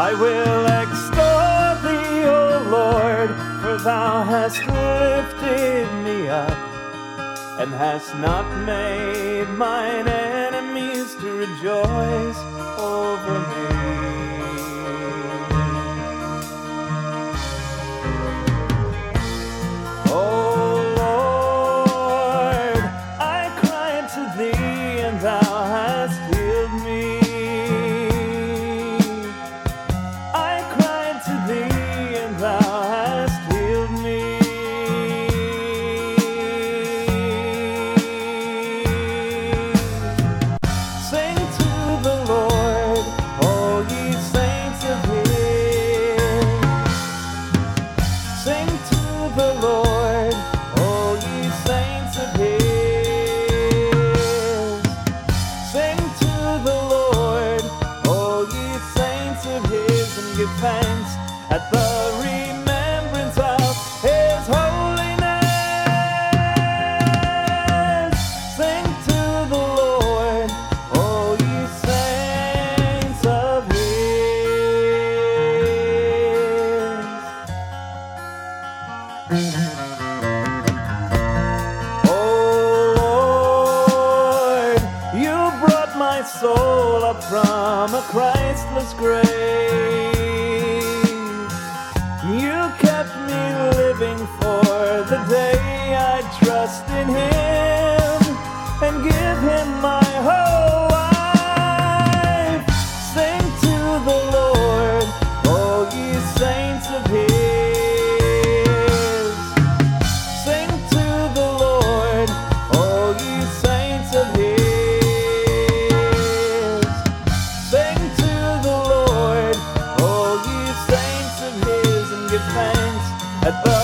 I will extol thee, O Lord, for thou hast lifted me up, and hast not made mine enemies to rejoice over me. O Lord, I cried to thee, and thou hast healed me. I cried to thee, and thou hast healed me. Sing to the Lord, all ye saints of His. Sing to the Lord, all ye saints of His. Sing to the Lord, all ye saints of His, and give thanks at the remembrance of His holiness. Sing to the Lord, all ye saints of His. Lord, you brought my soul up from a Christless grave. You kept me living for the day I trust in Him and give Him my whole life. Sing to the Lord, all ye saints of His. Sing to the Lord, all ye saints of His. Sing to the Lord, all ye saints of His, and give thanks at the